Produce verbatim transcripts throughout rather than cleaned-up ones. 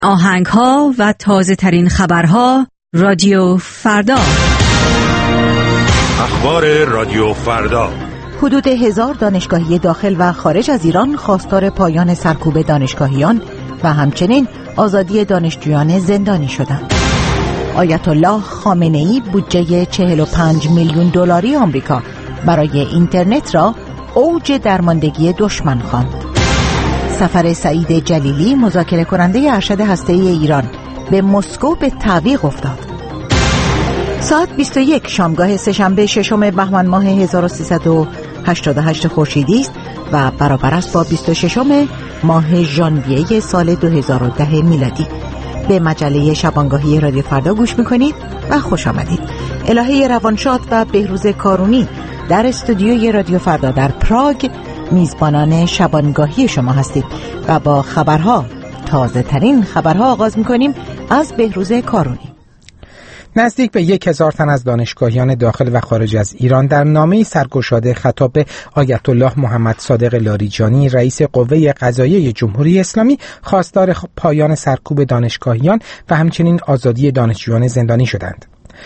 آهنگ‌ها و تازه ترین خبرها رادیو فردا. اخبار رادیو فردا. حدود هزار دانشگاهی داخل و خارج از ایران خواستار پایان سرکوب دانشگاهیان و همچنین آزادی دانشجویان زندانی شدند. آیت الله خامنه‌ای بودجه چهل و پنج میلیون دلاری آمریکا برای اینترنت را اوج درماندگی دشمن خواند. سفر سعید جلیلی مذاکره کننده ارشد هسته‌ای ایران به مسکو به تعویق افتاد. ساعت بیست و یک شامگاه سه‌شنبه ششم بهمن ماه هزار و سیصد و هشتاد و هشت خورشیدی است و برابر است با بیست و ششم ماه ژانویه سال دو هزار و ده میلادی. به مجله شبانگاهی رادیو فردا گوش میکنید و خوش آمدید. الهه روانشاد و بهروز کارونی در استودیوی رادیو فردا در پراگ میزبانان شبانگاهی شما هستید و با خبرها، تازه ترین خبرها آغاز میکنیم. از بهروز کارونی. نزدیک به یک هزار تن از دانشگاهیان داخل و خارج از ایران در نامه‌ای سرگشاده خطاب به آیت الله محمد صادق لاریجانی رئیس قوه قضاییه جمهوری اسلامی خواستار پایان سرکوب دانشگاهیان و همچنین آزادی دانشجویان زندانی شدند.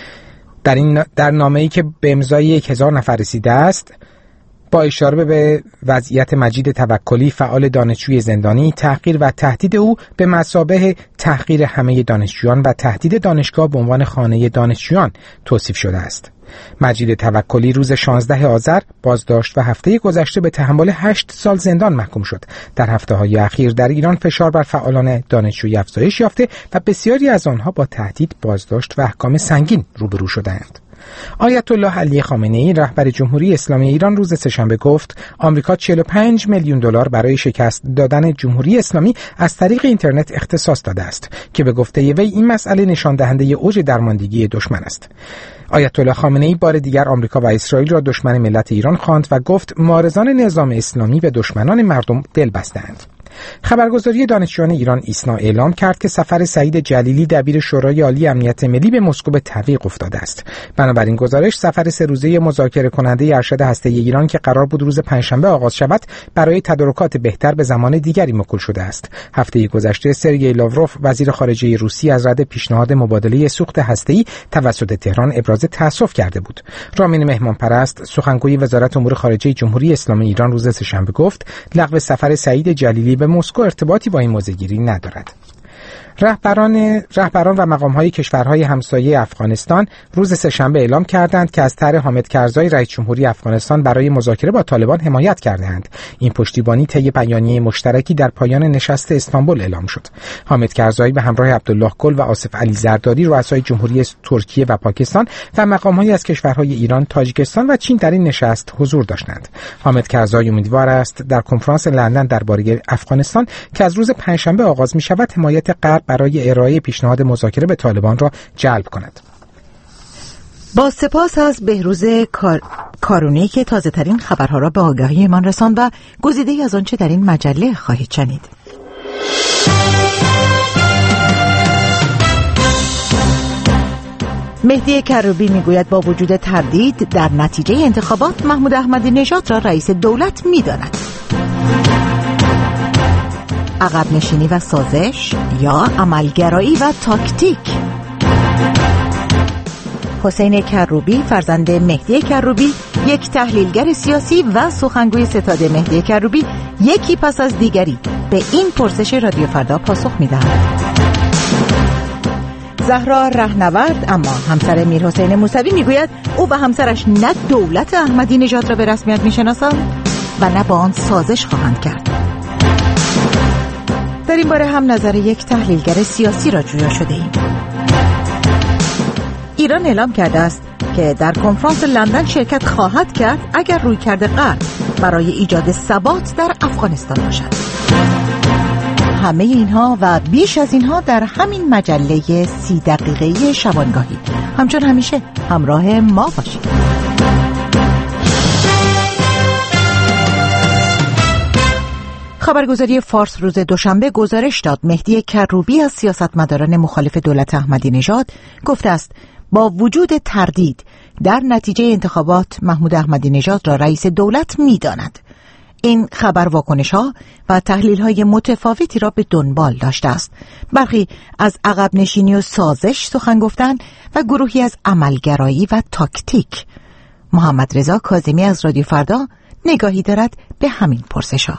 در این در نامه‌ای که به امضای یک هزار نفر رسیده است، با اشاره به وضعیت مجید توکلی فعال دانشجوی زندانی، تحقیر و تهدید او به مثابه تحقیر همه دانشجویان و تهدید دانشگاه به عنوان خانه دانشجویان توصیف شده است. مجید توکلی روز شانزده آذر بازداشت و هفته گذشته به تحمل هشت سال زندان محکوم شد. در هفته‌های اخیر در ایران فشار بر فعالان دانشجویی افزایش یافته و بسیاری از آنها با تهدید، بازداشت و احکام سنگین روبرو شدند. آیت الله علی خامنه‌ای رهبر جمهوری اسلامی ایران روز سه‌شنبه گفت آمریکا چهل و پنج میلیون دلار برای شکست دادن جمهوری اسلامی از طریق اینترنت اختصاص داده است که به گفته وی این مسئله نشان دهنده اوج درماندگی دشمن است. آیت الله خامنه‌ای بار دیگر آمریکا و اسرائیل را دشمن ملت ایران خواند و گفت معارضان نظام اسلامی به دشمنان مردم دل بستند. خبرگزاری دانشجویان ایران ایسنا اعلام کرد که سفر سعید جلیلی دبیر شورای عالی امنیت ملی به مسکو به تعویق افتاده است. بنابراین گزارش سفر سه روزه مذاکره کننده ارشد هسته‌ای ایران که قرار بود روز پنجشنبه آغاز شود برای تدارکات بهتر به زمان دیگری موکول شده است. هفته گذشته سرگئی لاوروف وزیر خارجه روسیه از رد پیشنهاد مبادله سوخت هسته‌ای توسط تهران ابراز تأسف کرده بود. رامین مهمانپرست سخنگوی وزارت امور خارجه جمهوری اسلامی ایران روز سه‌شنبه گفت لغو سفر سعید جلیلی به مسکو ارتباطی با این موضوعگیری ندارد. رهبران رهبران و مقام‌های کشورهای همسایه افغانستان روز سه‌شنبه اعلام کردند که از طرح حامد کرزای رئیس جمهوری افغانستان برای مذاکره با طالبان حمایت کردند. این پشتیبانی طی بیانیه مشترکی در پایان نشست استانبول اعلام شد. حامد کرزای به همراه عبدالله گل و آصف علی زرداری رؤسای جمهوری ترکیه و پاکستان و مقام‌هایی از کشورهای ایران، تاجیکستان و چین در این نشست حضور داشتند. حامد کرزای امیدوار است در کنفرانس لندن درباره افغانستان که از روز پنجشنبه آغاز می‌شود حمایت غرب برای ارائه پیشنهاد مذاکره به طالبان را جلب کند. با سپاس از بهروز کار... کارونی که تازه ترین خبرها را به آگاهی من رساند و گزیده‌ای از آنچه در این مجله خواهید شنید. مهدی کروبی میگوید با وجود تردید در نتیجه انتخابات محمود احمدی نژاد را رئیس دولت می‌داند. عقب نشینی و سازش یا عملگرایی و تاکتیک. حسین کروبی فرزند مهدی کروبی، یک تحلیلگر سیاسی و سخنگوی ستاد مهدی کروبی، یکی پس از دیگری به این پرسش رادیو فردا پاسخ می‌دهد. زهرا رهنورد اما همسر میرحسین موسوی میگوید او به همسرش نه دولت احمدی نژاد را به رسمیت میشناسند و نه با آن سازش خواهند کرد. در این باره هم نظر یک تحلیلگر سیاسی را جویا شده ایم. ایران اعلام کرده است که در کنفرانس لندن شرکت خواهد کرد اگر رویکرد غرب برای ایجاد ثبات در افغانستان باشد. همه اینها و بیش از اینها در همین مجله سی دقیقه‌ای شبانگاهی. همچون همیشه همراه ما باشید. خبرگزاری فارس روز دوشنبه گزارش داد مهدی کروبی از سیاستمداران مخالف دولت احمدی نژاد گفته است با وجود تردید در نتیجه انتخابات محمود احمدی نژاد را رئیس دولت می‌داند. این خبر واکنش‌ها و تحلیل‌های متفاوتی را به دنبال داشته است. برخی از عقب نشینی و سازش سخن گفتند و گروهی از عملگرایی و تاکتیک. محمد رضا کاظمی از رادیو فردا نگاهی دارد به همین پرسش‌ها.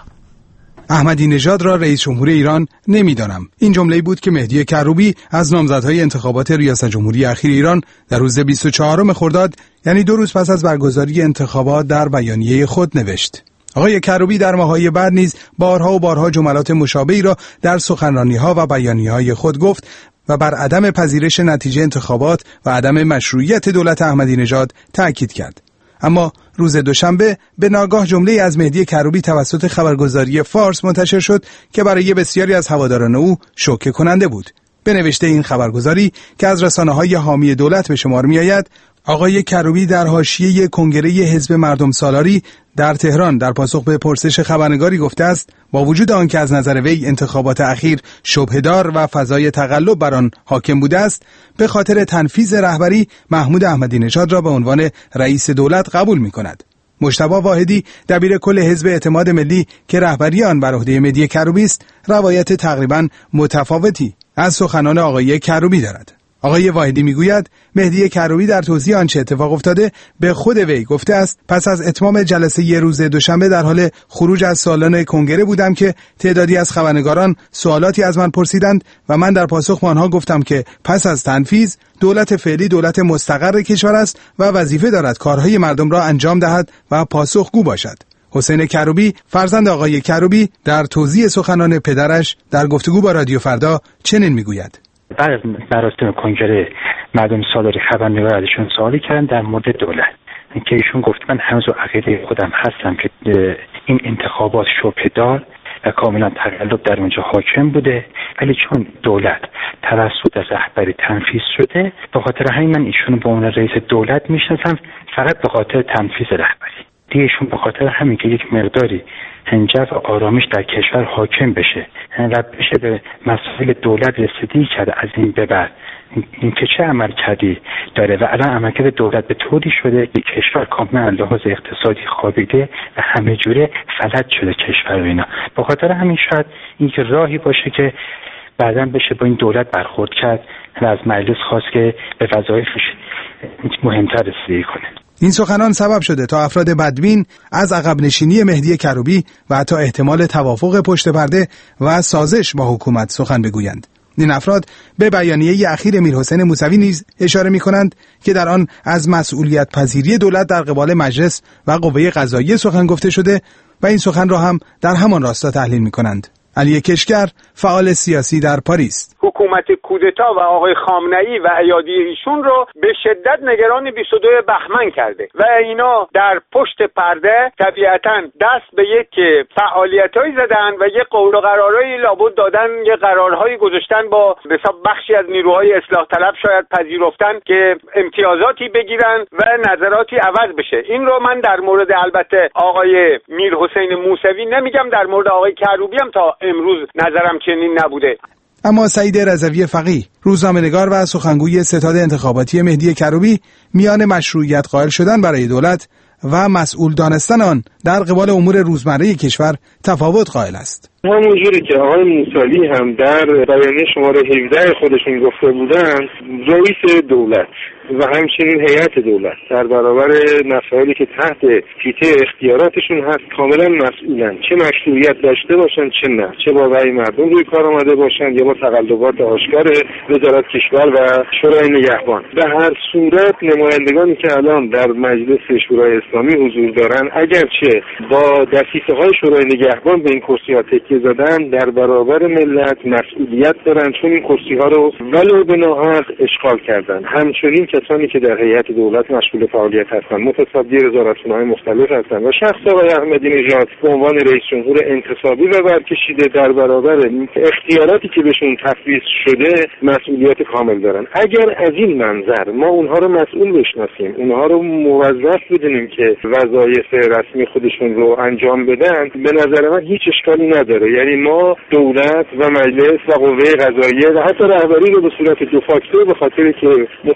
احمدی نژاد را رئیس جمهور ایران نمیدانم. این جمله‌ای بود که مهدی کروبی از نامزدهای انتخابات ریاست جمهوری اخیر ایران در روز بیست و چهارم خرداد، یعنی دو روز پس از برگزاری انتخابات، در بیانیه خود نوشت. آقای کروبی در ماه‌های بعد نیز بارها و بارها جملات مشابهی را در سخنرانی‌ها و بیانیه‌های خود گفت و بر عدم پذیرش نتیجه انتخابات و عدم مشروعیت دولت احمدی نژاد تأکید کرد. اما روز دوشنبه به ناگاه جمله‌ای از مهدی کروبی توسط خبرگزاری فارس منتشر شد که برای بسیاری از هواداران او شوکه کننده بود. به نوشته این خبرگزاری که از رسانه‌های حامی دولت به شمار می‌آید، آقای کروبی در حاشیه کنگره حزب مردم سالاری در تهران در پاسخ به پرسش خبرنگاری گفته است با وجود آنکه از نظر وی انتخابات اخیر شبهه‌دار و فضای تقلب بر آن حاکم بوده است، به خاطر تنفیذ رهبری محمود احمدی نژاد را به عنوان رئیس دولت قبول می‌کند. مجتبی واحدی دبیر کل حزب اعتماد ملی که رهبری آن بر عهده مهدی کروبی است، روایت تقریباً متفاوتی از سخنان آقای کروبی دارد. آقای واحدی میگوید مهدی کروبی در توضیح آنچه اتفاق افتاده به خود وی گفته است پس از اتمام جلسه ی روز دوشنبه در حال خروج از سالن کنگره بودم که تعدادی از خبرنگاران سوالاتی از من پرسیدند و من در پاسخ به آنها گفتم که پس از تنفیذ دولت فعلی دولت مستقر کشور است و وظیفه دارد کارهای مردم را انجام دهد و پاسخگو باشد. حسین کروبی فرزند آقای کروبی در توضیح سخنان پدرش در گفتگو با رادیو فردا چنین میگوید: بعد از مراسم کنگره مردم سالاری خبرنگار ازشون سوالی کردن در مورد دولت که ایشون گفت من هنوز عقیده خودم هستم که این انتخابات شبهه‌دار و کاملا تقلب در اونجا حاکم بوده، ولی چون دولت توسط رهبری تنفیذ شده به خاطر همین من ایشون به عنوان رئیس دولت میشناسم، فقط به خاطر تنفیذ رهبری. دیگه ایشون به خاطر همین که یک مقداری هنجار و آرامش در کشور حاکم بشه و بشه به مسائل دولت رسیدگی کرده از این به بعد، این که چه عمل کردی داره و الان عملکرد دولت به طوری شده که کشور کاملا لحاظ اقتصادی خوابیده و همه جوره فلج شده کشور و اینا. به خاطر همین شاید این که راهی باشه که بعداً بشه با این دولت برخورد کرد و از مجلس خواست که به وظایفش مهمتر رسیدگی کنه. این سخنان سبب شده تا افراد بدبین از عقب نشینی مهدی کروبی و حتی احتمال توافق پشت پرده و سازش با حکومت سخن بگویند. این افراد به بیانیه اخیر میرحسین موسوی نیز اشاره می‌کنند که در آن از مسئولیت پذیری دولت در قبال مجلس و قوه قضاییه سخن گفته شده و این سخن را هم در همان راستا تحلیل می‌کنند. علی کشگر فعال سیاسی در پاریس: حکومت کودتا و آقای خامنه‌ای و ایادی ایشون رو به شدت نگران بیست و دوم بهمن کرده و اینا در پشت پرده طبیعتاً دست به یک فعالیتایی زدن و یک قول و قرارایی لابد دادن، یک قرارهایی گذاشتن با حساب بخشی از نیروهای اصلاح طلب شاید پذیرفتن که امتیازاتی بگیرن و نظراتی عوض بشه. این رو من در مورد البته آقای میرحسین موسوی نمیگم، در مورد آقای کروبی هم تا امروز نظرم چنین نبوده. اما سعید رضوی فقیه، روزنامه‌نگار و سخنگوی ستاد انتخاباتی مهدی کروبی، میان مشروعیت قائل شدن برای دولت و مسئول دانستن آن در قبال امور روزمره کشور تفاوت قائل است. همونجوری که آقای موسوی هم در بیانیه شماره هفده خودشون گفته بودن، رئیس دولت و همچنین هیئت دولت در برابر مسائلی که تحت حیطه اختیاراتشون هست کاملا مسئولن، چه مشروعیت داشته باشن چه نه، چه با رأی مردم روی کار آمده باشن یا با تقلبات آشکار وزارت کشور و شورای نگهبان. به هر صورت نمایندگانی که الان در مجلس شورای اسلامی حضور دارن اگرچه با دسیسه‌های شورای نگهبان به این کرسی‌ها تکیه زدن، در برابر ملت مسئولیت دارن، چون این کرسی‌ها رو ولو به ناحق اشغال کردن. همچنین کسانی که در هیئت دولت مشغول فعالیت هستند، متصدی وزارتخانه‌های مختلف هستند و شخص آقای احمدی نژاد به عنوان رئیس جمهور انتصابی و برکشیده در برابر اختیاراتی که بهشون تفویض شده مسئولیت کامل دارن. اگر از این منظر ما اونها رو مسئول بشناسیم، اونها رو موظف بدونیم که وظایف رسمی خودشون رو انجام بدن، به نظر من هیچ اشکالی نداره. یعنی ما دولت و مجلس و قوه قضاییه و حتی رهبری رو به صورت دو فاکتور به خاطر که متصدی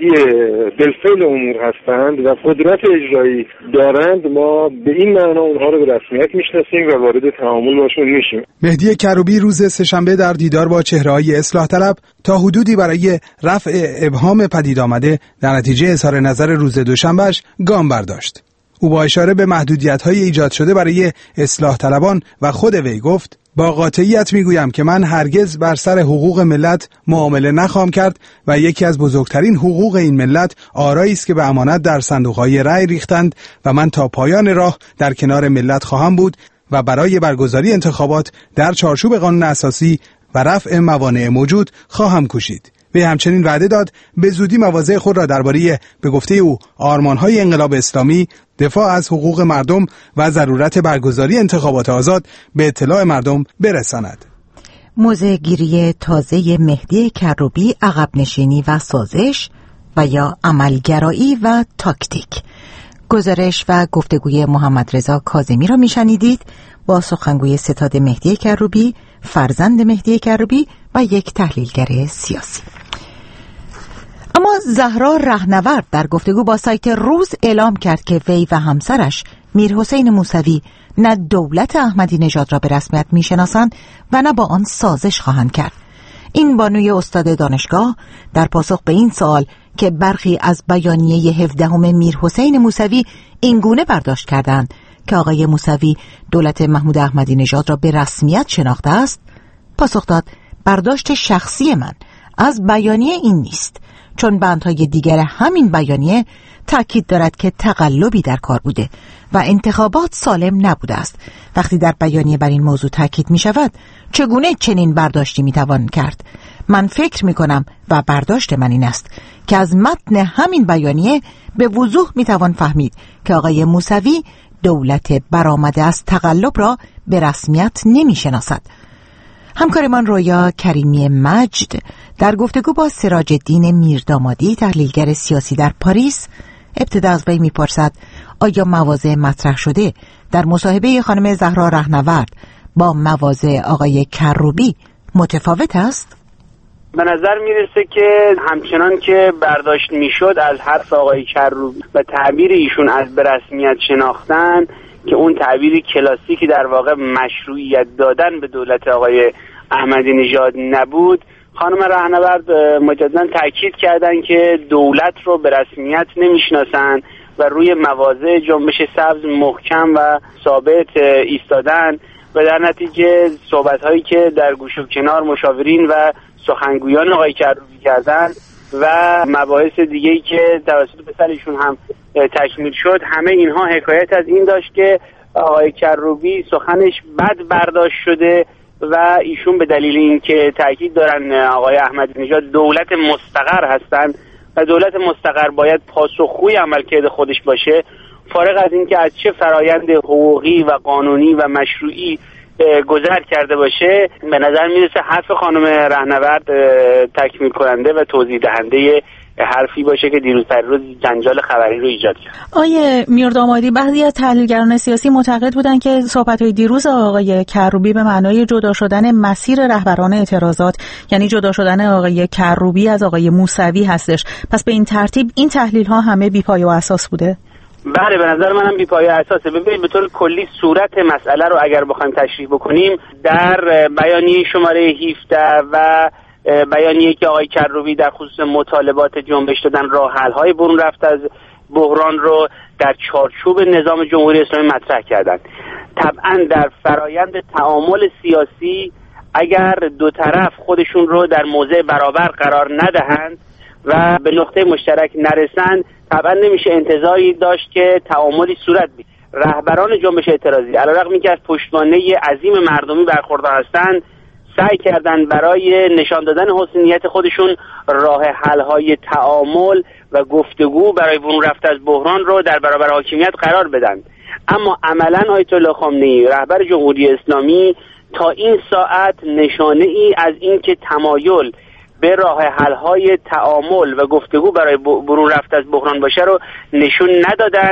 مرجع بالفعل امور هستند و قدرت اجرایی دارند، ما به این معنا اونها رو به رسمیت میشناسیم و وارد تعامل باشون میشیم. مهدی کروبی روز سه‌شنبه در دیدار با چهره‌های اصلاح طلب تا حدودی برای رفع ابهام پدید آمده در نتیجه اظهار نظر روز دوشنبهش گام برداشت. او با اشاره به محدودیت‌های ایجاد شده برای اصلاح طلبان و خود وی گفت: با قاطعیت میگویم که من هرگز بر سر حقوق ملت معامله نخواهم کرد و یکی از بزرگترین حقوق این ملت آرایی است که به امانت در صندوق‌های رأی ریختند و من تا پایان راه در کنار ملت خواهم بود و برای برگزاری انتخابات در چارچوب قانون اساسی و رفع موانع موجود خواهم کوشید. وی همچنین وعده داد به زودی مواضع خود را درباره به گفته او آرمان‌های انقلاب اسلامی، دفاع از حقوق مردم و ضرورت برگزاری انتخابات آزاد به اطلاع مردم برساند. موضع گیری تازه مهدی کروبی، عقب نشینی و سازش و یا عملگرایی و تاکتیک. گزارش و گفتگوی محمد رضا کاظمی را میشنیدید با سخنگوی ستاد مهدی کروبی، فرزند مهدی کروبی و یک تحلیلگر سیاسی. اما زهرا رهنورد در گفتگو با سایت روز اعلام کرد که وی و همسرش میرحسین موسوی نه دولت احمدی نژاد را به رسمیت میشناسند و نه با آن سازش خواهند کرد. این بانوی استاد دانشگاه در پاسخ به این سوال که برخی از بیانیه هفدهم میرحسین موسوی اینگونه برداشت کردند که آقای موسوی دولت محمود احمدی نژاد را به رسمیت شناخته است، پاسخ داد: برداشت شخصی من از بیانیه این نیست، چون بندهای دیگر همین بیانیه تأکید دارد که تقلبی در کار بوده و انتخابات سالم نبوده است. وقتی در بیانیه بر این موضوع تأکید می شود، چگونه چنین برداشتی می توان کرد؟ من فکر می کنم و برداشت من این است که از متن همین بیانیه به وضوح می توان فهمید که آقای موسوی دولت برآمده از تقلب را به رسمیت نمی شناسد. همکارمان رویا کریمی مجد در گفتگو با سراج الدین میردامادی، تحلیلگر سیاسی در پاریس، ابتدا از وی میپرسد آیا مواضع مطرح شده در مصاحبه خانم زهرا رهنورد با مواضع آقای کروبی متفاوت است؟ به نظر میرسه که همچنان که برداشت میشد از حرف آقای کروبی و تعبیر ایشون از به رسمیت شناختن که اون تعبیری کلاسیکی در واقع مشروعیت دادن به دولت آقای احمدی نژاد نبود، خانم رهنورد مجددا تاکید کردن که دولت رو به رسمیت نمیشناسن و روی مواضع جنبش سبز محکم و ثابت ایستادن و در نتیجه صحبت‌هایی که در گوش و کنار مشاورین و سخنگویان آقای کروبی کردن و مباحث دیگه‌ای که توسط پسرشون هم تکمیل شد، همه اینها حکایت از این داشت که آقای کروبی سخنش بد برداشت شده و ایشون به دلیل اینکه تاکید دارن آقای احمدی نژاد دولت مستقر هستند و دولت مستقر باید پاسخگوی عملکرد خودش باشه، فارغ از اینکه از چه فرایند حقوقی و قانونی و مشروعی گذر کرده باشه، به نظر میرسه حرف خانم رهنورد تکمیل کننده و توضیح دهنده حرفی باشه که دیروز پریروز جنجال خبری رو ایجاد کرد. آیه میردامادی، بعضی از تحلیلگران سیاسی معتقد بودند که صحبت‌های دیروز آقای کروبی به معنای جدا شدن مسیر رهبران اعتراضات، یعنی جدا شدن آقای کروبی از آقای موسوی هستش. پس به این ترتیب این تحلیل‌ها همه بی‌پایه و اساس بوده؟ بله، به نظر منم بی‌پایه اساسه. ببینید به طور کلی صورت مسئله رو اگر بخوایم تشریح بکنیم، در بیانیه شماره هفده و بیانیه که آقای کروبی در خصوص مطالبات جنبش دادن راه حل‌های برون رفت از بحران رو در چارچوب نظام جمهوری اسلامی مطرح کردند. طبعا در فرایند تعامل سیاسی اگر دو طرف خودشون رو در موضع برابر قرار ندهند و به نقطه مشترک نرسند، طبعا نمیشه انتظاری داشت که تعاملی صورت بگیرد. رهبران جنبش اعتراضی علیرغم اینکه از پشتوانه عظیم مردمی برخوردار هستند، سعی کردن برای نشان دادن حسنیت خودشون راه حل‌های تعامل و گفتگو برای برون رفت از بحران رو در برابر حاکمیت قرار بدن. اما عملاً آیت الله خامنه‌ای رهبر جمهوری اسلامی تا این ساعت نشانه ای از این که تمایل به راه حل‌های تعامل و گفتگو برای برون رفت از بحران باشه رو نشون ندادن.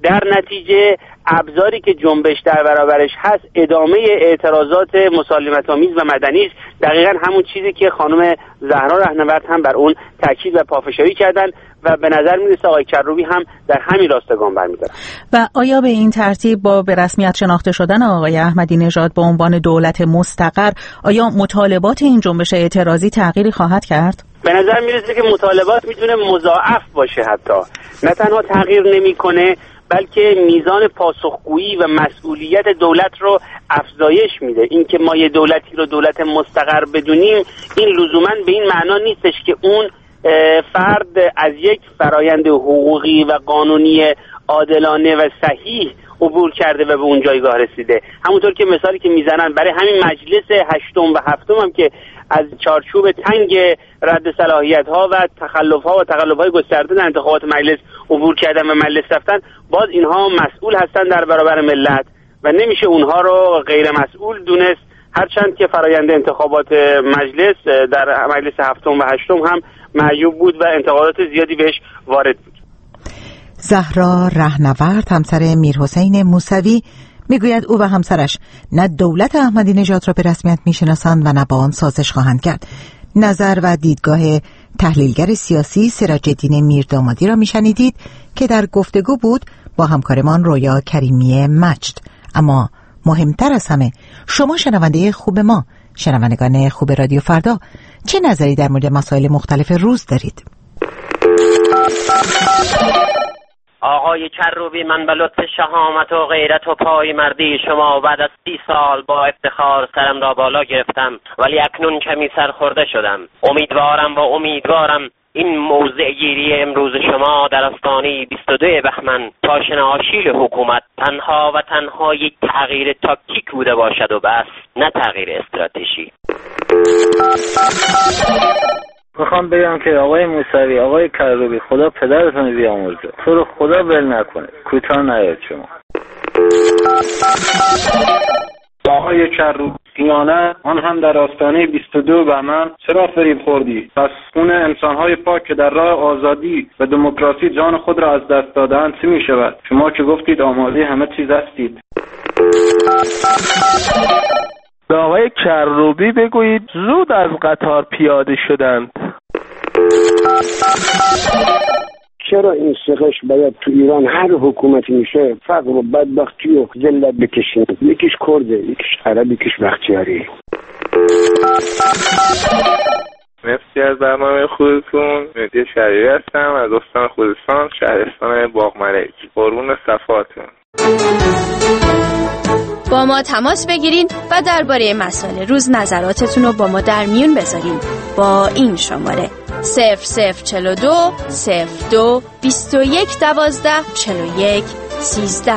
در نتیجه ابزاری که جنبش در برابرش هست ادامه اعتراضات مسالمت‌آمیز و مدنی است. دقیقاً همون چیزی که خانم زهرا رهنورد هم بر اون تاکید و پافشاری کردن و به نظر میرسه آقای کروبی هم در همین راستا گام برمی‌دارن. و آیا به این ترتیب با به رسمیت شناخته شدن آقای احمدی نژاد به عنوان دولت مستقر، آیا مطالبات این جنبش اعتراضی تغییری خواهد کرد؟ به نظر میرسه که مطالبات میتونه مضاعف باشه، حتی نه تنها تغییر نمیکنه بلکه میزان پاسخگویی و مسئولیت دولت رو افزایش میده. اینکه ما یه دولتی رو دولت مستقر بدونیم این لزوما به این معنا نیستش که اون فرد از یک فرایند حقوقی و قانونی عادلانه و صحیح عبور کرده و به اون جایگاه رسیده. همونطور که مثالی که میزنن برای همین مجلس هشتم و هفتم هم که از چارچوب تنگ رد صلاحیت ها و تخلف ها و تقلب های گسترده در انتخابات مجلس عبور کردن و مجلس رفتن، باز اینها مسئول هستن در برابر ملت و نمیشه اونها رو غیر مسئول دونست، هرچند که فرایند انتخابات مجلس در مجلس هفتم و هشتم هم معیوب بود و انتقادات زیادی بهش وارد بود. زهرا رهنورد همسر میرحسین موسوی میگوید او و همسرش نه دولت احمدی نژاد را به رسمیت میشناسند و نه با آن سازش خواهند کرد. نظر و دیدگاه تحلیلگر سیاسی سراج‌الدین میردامادی را میشنیدید که در گفتگو بود با همکارمان رویا کریمی مجد. اما مهمتر از همه، شما شنونده خوب ما، شنوندگان خوب رادیو فردا، چه نظری در مورد مسائل مختلف روز دارید؟ آقای کروبی، من به لطف شهامت و غیرت و پای مردی شما بعد از سی سال با افتخار سرم را بالا گرفتم، ولی اکنون کمی سرخورده شدم. امیدوارم و امیدوارم این موضع گیری امروز شما در آستانه بیست و دو بهمن پاشنه آشیل حکومت تنها و تنها یک تغییر تاکتیک بوده باشد و بس، نه تغییر استراتژی. میخوام بگم که آقای موسوی، آقای کروبی، خدا پدرتون بیامرزه، تو رو خدا ول نکنه، کوتاه نیاد شما. آقای کروبیانه، آن هم در آستانه بیست و دو بهمن، چرا فریب خوردی؟ پس خون انسانهای پاک که در راه آزادی و دموکراسی جان خود را از دست دادند چه می شود؟ شما که گفتید آماده همه چیز هستید. به آقای کروبی بگویید زود از قطار پیاده شدند. چرا این سقش باید تو ایران هر حکومتی میشه فقر و بدبختی و ذلت بکشیم؟ یکیش کرده، یکیش عرب، یکیش بختیاری. مرسی از برنامه خودتون. مهدی شریعی هستم از استان خوزستان، شهرستان باغملک. قربون صفاتون. با ما تماس بگیرین و درباره مسائل روز نظراتتون رو با ما در میون بذارین با این شماره صفر صفر چهل و دو صفر دو بیست و یک دوازده چهل و یک سیزده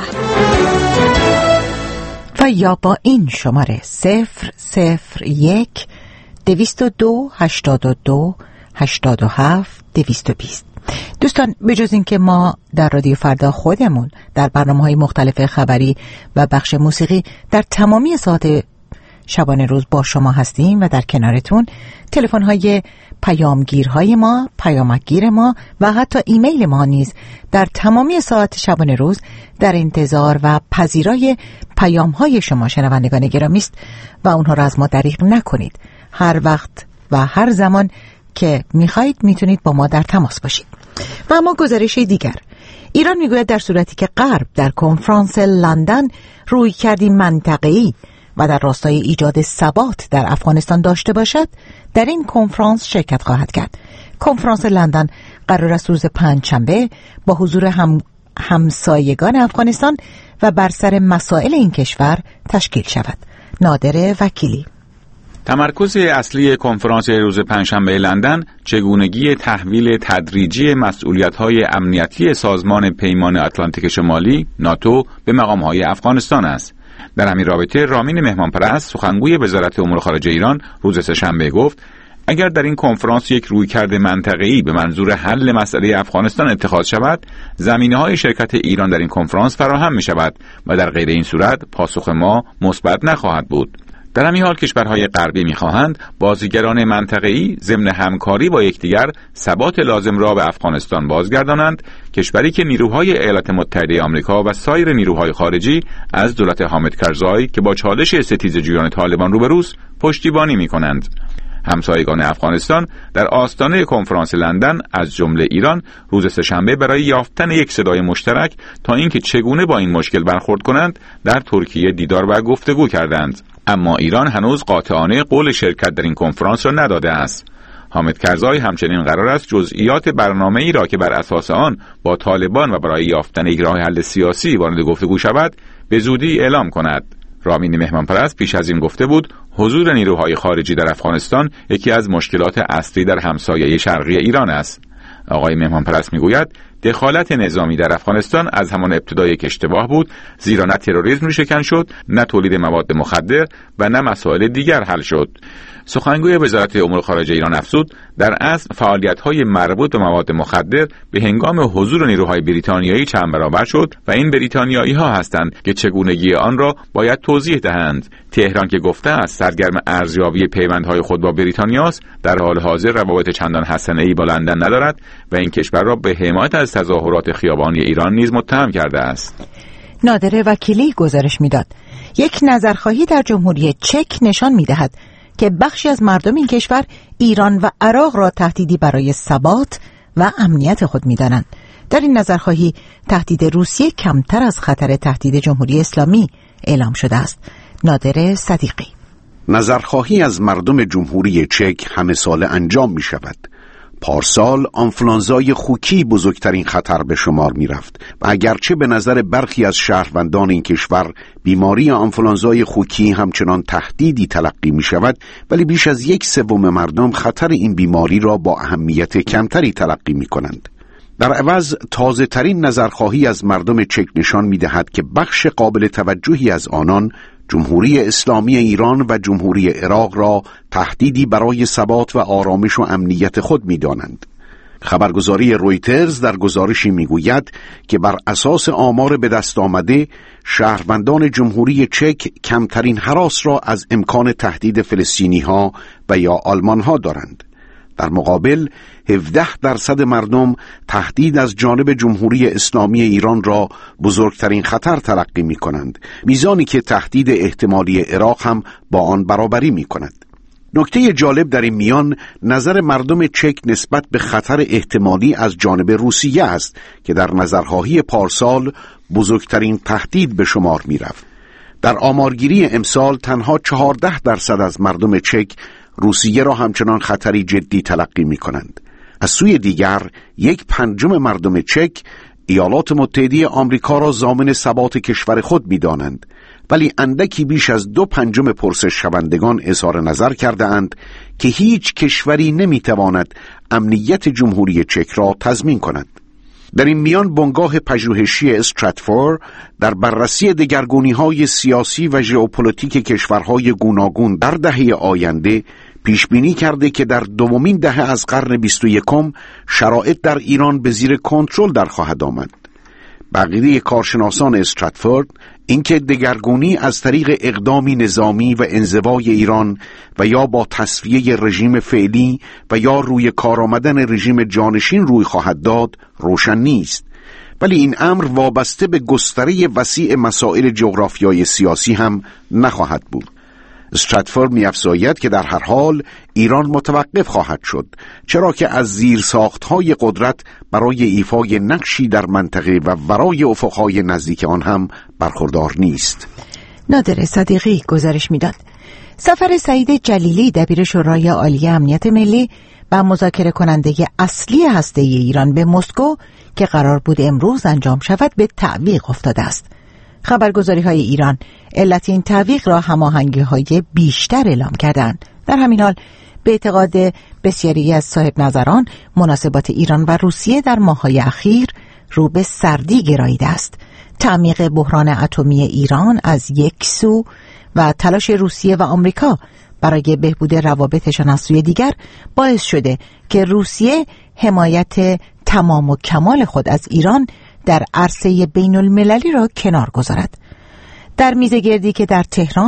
و یا با این شماره صفر صفر یک دویست و دو هشتاد و دو هشتاد و هفت دویست و بیست. دوستان، بجز این که ما در رادیو فردا خودمون در برنامه‌های مختلف خبری و بخش موسیقی در تمامی ساعت شبانه روز با شما هستیم و در کنارتون، تلفن‌های پیامگیرهای ما، پیامگیر ما و حتی ایمیل ما نیز در تمامی ساعت شبانه روز در انتظار و پذیرای پیام‌های شما شنوندگان گرامی است و اونها را از ما دریغ نکنید. هر وقت و هر زمان که میخواید میتونید با ما در تماس باشید. و اما گزارش دیگر، ایران میگوید در صورتی که غرب در کنفرانس لندن روی کردی منطقه‌ای و در راستای ایجاد ثبات در افغانستان داشته باشد، در این کنفرانس شرکت خواهد کرد. کنفرانس لندن قرار است روز پنجشنبه با حضور هم همسایگان افغانستان و بر سر مسائل این کشور تشکیل شود. نادر وکیلی. تمرکز اصلی کنفرانس روز پنجشنبه لندن چگونگی تحویل تدریجی مسئولیت‌های امنیتی سازمان پیمان اتلانتیک شمالی ناتو به مقام‌های افغانستان است. در همین رابطه رامین مهمانپرست سخنگوی وزارت امور خارجه ایران روز سه‌شنبه گفت اگر در این کنفرانس یک رویکرد منطقه‌ای به منظور حل مسئله افغانستان اتخاذ شود، زمینه‌های شرکت ایران در این کنفرانس فراهم می‌شود و در غیر این صورت پاسخ ما مثبت نخواهد بود. در همین حال کشورهای غربی می‌خواهند بازیگران منطقه‌ای ضمن همکاری با یکدیگر ثبات لازم را به افغانستان بازگردانند، کشوری که نیروهای ایالات متحده آمریکا و سایر نیروهای خارجی از دولت حامد کرزای که با چالش ستیزجویان طالبان روبروست پشتیبانی می‌کنند. همسایگان افغانستان در آستانه کنفرانس لندن از جمله ایران روز سه‌شنبه برای یافتن یک صدای مشترک تا اینکه چگونه با این مشکل برخورد کنند در ترکیه دیدار و گفتگو کردند. اما ایران هنوز قاطعانه قول شرکت در این کنفرانس را نداده است. حامد کرزای همچنین قرار است جزئیات برنامه‌ای را که بر اساس آن با طالبان و برای یافتن یک راه حل سیاسی وارد گفتگو شود به زودی اعلام کند. رامین مهمانپرست پیش از این گفته بود حضور نیروهای خارجی در افغانستان یکی از مشکلات اصلی در همسایه شرقی ایران است. آقای مهمانپرست میگوید دخالت نظامی در افغانستان از همان ابتدا یک اشتباه بود، زیرا نه تروریسم ریشه‌کن شد، نه تولید مواد مخدر و نه مسائل دیگر حل شد. سخنگوی وزارت امور خارجه ایران افزود در اصل فعالیت‌های مربوط به مواد مخدر به هنگام حضور نیروهای بریتانیایی چند برابر شد و این بریتانیایی‌ها هستند که چگونگی آن را باید توضیح دهند. تهران که گفته است سرگرم ارزیابی پیوندهای خود با بریتانیاست، در حال حاضر روابط چندان حسنه‌ای با لندن ندارد و این کشور را به حمایت از تظاهرات خیابانی ایران نیز متهم کرده است. نادر وکیلی گزارش می‌داد یک نظرخواهی در جمهوری چک نشان می‌دهد که بخشی از مردم این کشور ایران و عراق را تهدیدی برای ثبات و امنیت خود می‌دانند. در این نظرخواهی تهدید روسیه کمتر از خطر تهدید جمهوری اسلامی اعلام شده است. نادر صدیقی: نظرخواهی از مردم جمهوری چک همه ساله انجام می شود. پارسال آنفولانزای خوکی بزرگترین خطر به شمار می رفت و اگرچه به نظر برخی از شهروندان این کشور بیماری آنفولانزای خوکی همچنان تهدیدی تلقی می شود، ولی بیش از یک سوم مردم خطر این بیماری را با اهمیت کمتری تلقی می کنند. در عوض تازه ترین نظرخواهی از مردم چک نشان می دهد که بخش قابل توجهی از آنان جمهوری اسلامی ایران و جمهوری عراق را تهدیدی برای ثبات و آرامش و امنیت خود می دانند. خبرگزاری رویترز در گزارشی می گوید که بر اساس آمار به دست آمده شهروندان جمهوری چک کمترین هراس را از امکان تهدید فلسطینی ها و یا آلمان ها دارند. در مقابل هفده درصد مردم تهدید از جانب جمهوری اسلامی ایران را بزرگترین خطر تلقی می کنند، میزانی که تهدید احتمالی عراق هم با آن برابری می کند. نکته جالب در این میان نظر مردم چک نسبت به خطر احتمالی از جانب روسیه است که در نظرخواهی پارسال بزرگترین تهدید به شمار می رفت. در آمارگیری امسال تنها چهارده درصد از مردم چک روسیه را همچنان خطری جدی تلقی می کنند. از سوی دیگر یک پنجم مردم چک ایالات متحده آمریکا را ضامن ثبات کشور خود می دانند، ولی اندکی بیش از دو پنجم پرسش شوندگان اظهار نظر کرده اند که هیچ کشوری نمی تواند امنیت جمهوری چک را تضمین کند. در این میان بنگاه پژوهشی استراتفورد در بررسی دگرگونی‌های سیاسی و ژئوپلیتیک کشورهای گوناگون در دهه آینده پیش بینی کرده که در دومین دهه از قرن بیست و یکم شرایط در ایران به زیر کنترل در خواهد آمد. بقیه کارشناسان استراتفورد اینکه دگرگونی از طریق اقدامی نظامی و انزوای ایران و یا با تصفیه رژیم فعلی و یا روی کار آمدن رژیم جانشین روی خواهد داد روشن نیست، ولی این امر وابسته به گستره وسیع مسائل جغرافیای سیاسی هم نخواهد بود. استراتفورد می‌افزاید که در هر حال ایران متوقف خواهد شد، چرا که از زیرساخت‌های قدرت برای ایفای نقشی در منطقه و ورای افق‌های نزدیک آن هم برخوردار نیست. نادر صدیقی گزارش می‌داد. سفر سعید جلیلی دبیر شورای عالی امنیت ملی و مذاکره کننده اصلی هسته ایران به مسکو که قرار بود امروز انجام شود به تعویق افتاده است. خبرگزاری‌های ایران علت این تعویق را هماهنگی‌های بیشتر اعلام کردند. در همین حال به اعتقاد بسیاری از صاحب نظران مناسبات ایران و روسیه در ماه‌های اخیر رو به سردی گراییده است. تعمیق بحران اتمی ایران از یک سو و تلاش روسیه و آمریکا برای بهبود روابطشان از سوی دیگر باعث شده که روسیه حمایت تمام و کمال خود از ایران در عرصه بین المللی را کنار گذارد. در میزگردی که در تهران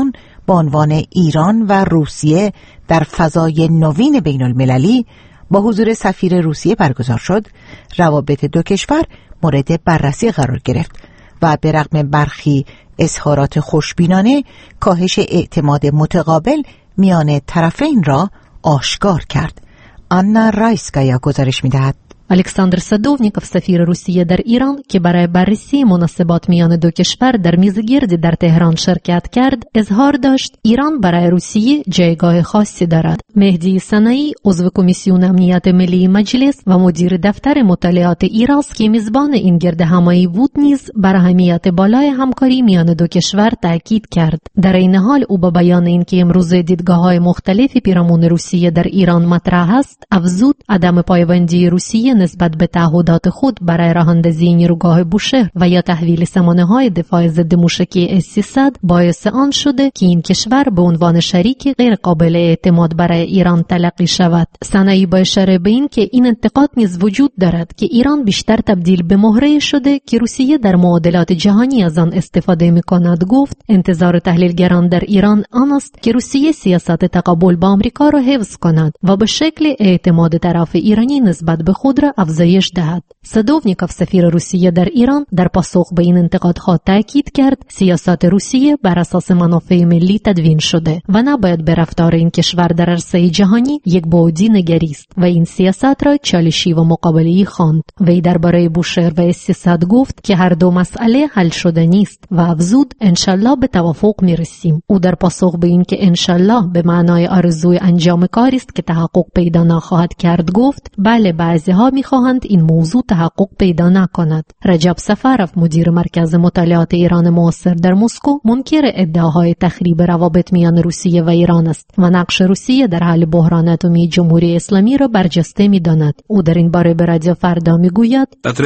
با عنوان ایران و روسیه در فضای نوین بین المللی با حضور سفیر روسیه برگزار شد، روابط دو کشور مورد بررسی قرار گرفت و به رغم برخی اظهارات خوشبینانه کاهش اعتماد متقابل میان طرفین را آشکار کرد. آنا رایسکایا گزارش می‌دهد. الکساندر صدوونیکوف سفیر روسیه در ایران که برای بررسی مناسبات میان دو کشور در میزگردی در تهران شرکت کرد، اظهار داشت ایران برای روسیه جایگاه خاصی دارد. مهدی سنایی عضو کمیسیون امنیت ملی مجلس و مدیر دفتر مطالعات ایراس که میزبان این گرد همایی بود نیز بر اهمیت بالای همکاری میان دو کشور تاکید کرد. در این حال او با بیان اینکه امروز دیدگاه‌های مختلفی پیرامون روسیه در ایران مطرح است، افزود عدم پایبندی روسیه نسبت به تعهدات خود برای راهاندازی نیروگاه بوشهر و یا تحویل سامانه‌های دفاع ضد موشکی اس سیصد باعث آن شده که این کشور به عنوان شریک غیر قابل اعتماد برای ایران تلقی شود. سنایی با اشاره به این که این انتقاد نیز وجود دارد که ایران بیشتر تبدیل به مهره شده که روسیه در معادلات جهانی از آن استفاده می‌کند، گفت انتظار تحلیلگران در ایران آن است که روسیه سیاست تقابل با آمریکا را حفظ کند و به شکل اعتماد طرف ایرانی نسبت به خود را افزایش دهد. صدوونیکوف سفیر روسیه در ایران در پاسخ به این انتقادها تاکید کرد سیاست روسیه بر اساس منافع ملی تدوین شده و نباید به رفتار این کشور در عرصه جهانی یک بعدی نگریست و این سیاست را چالشی و مقابله‌ای خواند. وی درباره بوشهر و اس سیصد گفت که هر دو مسئله حل شده نیست و افزود انشالله به توافق میرسیم. او در پاسخ به این که انشالله به معنای آرزوی انجام کاری است که تحقق پیدا نخواهد کرد گفت بله، بعضی‌ها می‌خواهند این موضوع تحقق پیدا نکند. رجب سفرف مدیر مرکز مطالعات ایران معاصر در مسکو منکر ادعاهای تخریب روابط میان روسیه و ایران است و نقش روسیه در حل بحران اتمی جمهوری اسلامی را برجسته می‌داند. او در این باره به رادیو فردا میگوید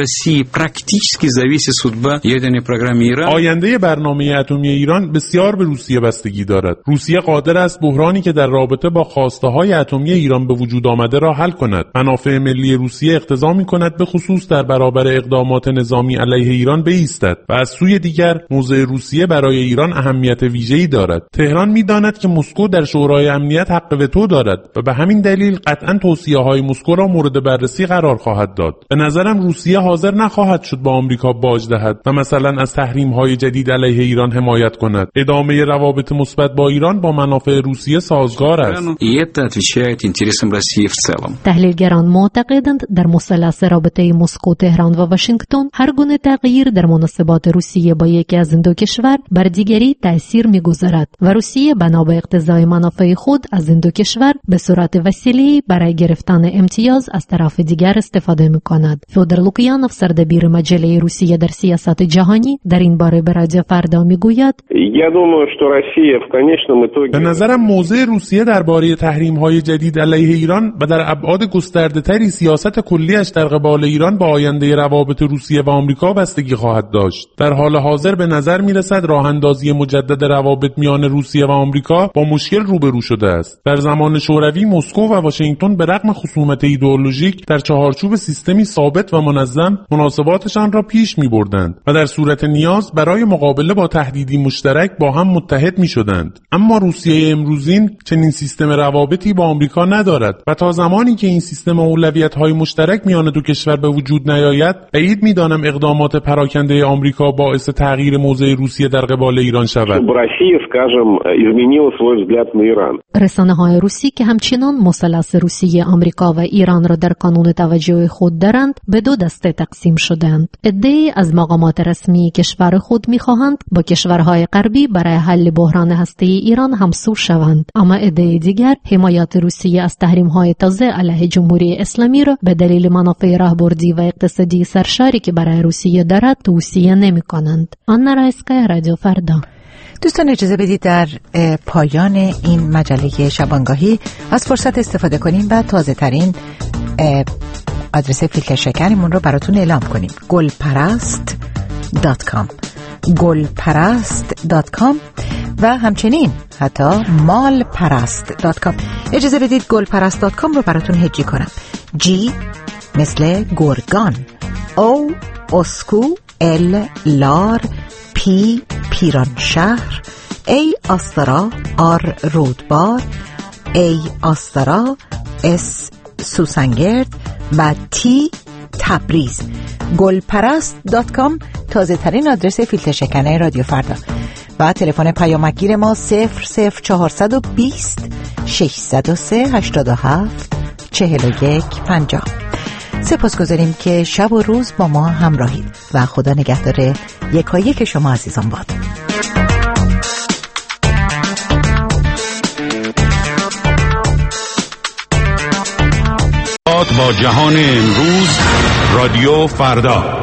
آینده برنامه اتمی ایران بسیار به روسیه بستگی دارد. روسیه قادر است بحرانی که در رابطه با خواسته‌های اتمی ایران به وجود آمده را حل کند. منافع ملی روسیه اقتضا می‌کند به خصوص در برابر اقدامات نظامی علیه ایران بایستد و از سوی دیگر موضع روسیه برای ایران اهمیت ویژه‌ای دارد. تهران می‌داند که مسکو در شورای امنیت حق وتو دارد و به همین دلیل قطعاً توصیه‌های مسکو را مورد بررسی قرار خواهد داد. به نظرم روسیه حاضر نخواهد شد با آمریکا باج دهد و مثلا از تحریم‌های جدید علیه ایران حمایت کند. ادامه روابط مثبت با ایران با منافع روسیه سازگار است. تحلیلگران معتقدند در مثلث رابطه مسکو، تهران و واشنگتن هر گونه تغییر در مناسبات روسیه با یکی از این دو کشور بر دیگری تأثیر می‌گذارد و روسیه بنا به اقتضای منافع خود از این دو کشور به صورت وسیله‌ای برای گرفتن امتیاز از طرف دیگر استفاده می‌کند. فیودور لوکیانوف سردبیر مجله روسیه در سیاست جهانی در این باره به رادیو فردا می‌گوید به نظرم موضع روسیه درباره تحریم‌های جدید علیه ایران و در ابعاد گسترده‌تری سیاست کلیش در قبال ایران با آینده روابط روسیه و آمریکا بستگی خواهد داشت. در حال حاضر به نظر می‌رسد راه‌اندازی مجدد روابط میان روسیه و آمریکا با مشکل روبرو شده است. در زمان شوروی مسکو و واشنگتن به رغم خصومت ایدئولوژیک در چهارچوب سیستمی ثابت و منظم مناسباتشان را پیش می‌بردند و در صورت نیاز برای مقابله با تهدیدی مشترک با هم متحد می‌شدند. اما روسیه امروزین چنین سیستم روابطی با آمریکا ندارد و تا زمانی که این سیستم اولویت‌های مشترک میان دو کشور به وجود نیاید، بعید می‌دانم اقدامات پراکنده آمریکا باعث تغییر موضع روسیه در قبال ایران شود. رسانه‌های روسی که همچنان مثلث روسیه، آمریکا و ایران را در کانون توجه خود دارند، به دو دسته تقسیم شدند. عده‌ای از مقامات رسمی کشور خود می‌خواهند با کشورهای غربی برای حل بحران هسته‌ای ایران همسو شوند، اما عده دیگر حمایت روسیه از تحریم‌های تازه علیه جمهوری اسلامی را به دلیل منافع راهبردی و اقتصادی سرشاری که برای روسیه دارد توصیه نمی‌کنند. آنا رایسکایا، رادیو فردا. دوستان اجازه بدید در پایان این مجله شبانگاهی از فرصت استفاده کنیم و تازه ترین آدرس فیلتر شکرمون رو براتون اعلام کنیم. گلپرست دات کام گلپرست دات کام و همچنین حتی مالپرست دات کام. اجازه بدید گلپرست دات کام رو براتون هجی کنم. جی مثل گرگان، او اسکو، ال لار، پی پیران شهر، A آسترا آر رودبار، A آسترا، S سوسنگرد و T تبریز. گلپرست دات کام تازه ترین آدرس فیلتر شکنه رادیو فردا. و تلفن پیامگیر ما صفر صفر چهارصد و بیست ششصد و سه هشتاد و هفت چهل و یک پنجاه. سپاسگزاریم که شب و روز با ما همراهید و خدا نگهدار یکایک شما عزیزان باد. با جهان امروز رادیو فردا.